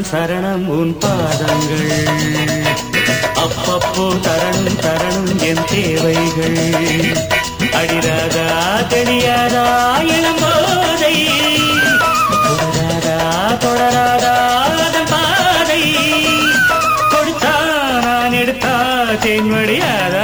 சரணம் சரணம் உன் பாதங்கள் அப்பப்போ தரணும் தரணும் என் தேவைகள் அடிராதா தெரியாதா இளம்போதை தொடராதா தொடராதா அதன் பாதை கொடுத்தா நான் எடுத்தா தேன்மடியாதா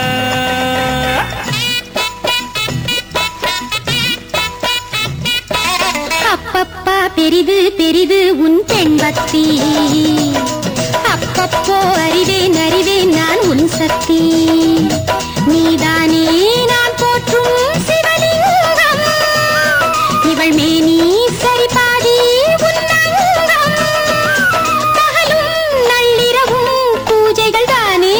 அப்பப்பா பெரிது பெரிது உன் பெண் பக்தி அப்பப்போ அறிவேன் அறிவேன் நான் உன் சக்தி நீதானே நான் போற்றும் சிவலிங்கம் இவள் மேனி சரிபாதி உன்னங்கம் பகலும் நள்ளிரவும் பூஜைகள் தானே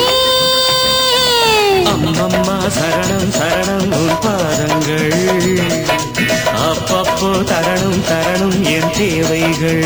அம்மம்மா சரணம் சரணம் உன் பாதங்கள் அப்பப்போ தரணும் தரணும் என் தேவைகள்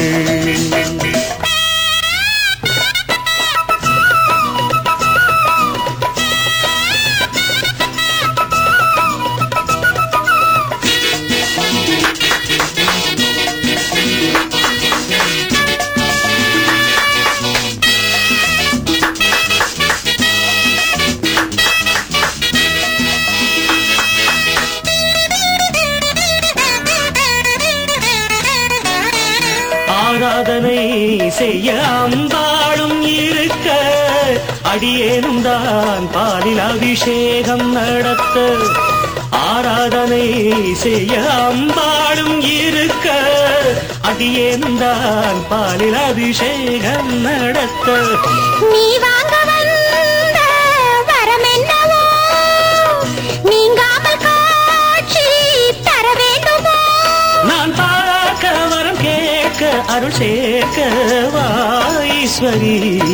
ஆராதனை செய்ய அம்பாளும் இருக்க அடியேனும் தான் பாலில் அபிஷேகம் நடத்த ஆராதனை செய்ய அம்பாளும் இருக்க அடியேனும் தான் பாலில் அபிஷேகம் நடத்த நீ வாங்க வந்த வரம் என்னவோ நீங்காமல் காட்சி தர வேண்டுமோ நான் பார்க்க வரம் கேட்க அருள் சேர்க்க வாஈஸ்வரி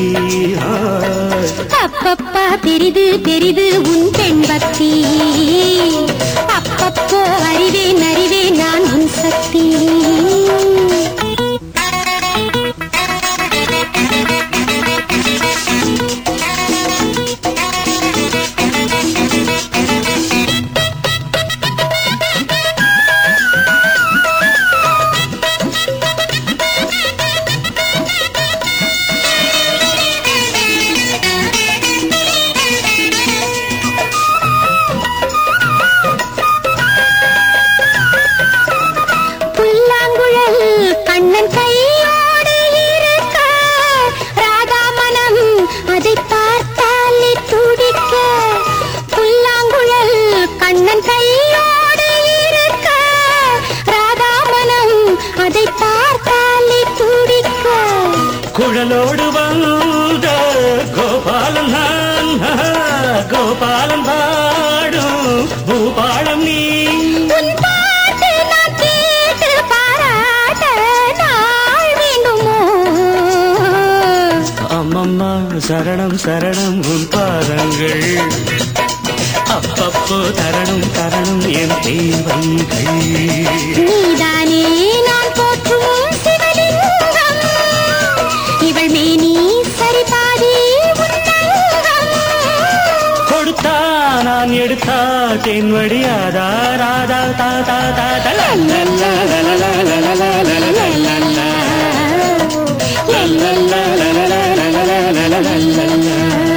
அப்பப்பா பெரிது பெரிது உன் பெண் பக்தி அப்பப்போ அறிவேன் அறிவேன் நான் உன் சக்தி கண்ணன் கையோடு இருக்க ராதா மனம் அதை பார்த்தாலே துடிக்க புல்லாங்குழல் கண்ணன் கையோடு இருக்க ராதா மனம் அதை பார்த்தாலே துடிக்க குழலோடு வந்த கோபாலன் நான் கோபாலன் பாடும் பூபாலம் நீ அம்மம்மா சரணம் சரணம் உன் பாதங்கள் அப்பப்போ தரணும் தரணும் என் தேவைகள் நீதானே நான் போற்றும் சிவலிங்கம் இவள் மேனி சரிபாதி உன்னங்கம் கொடுத்தா நான் எடுத்தா தென்வடியாதா ராதா தாதா தாதா la la la la la la la la la la la la la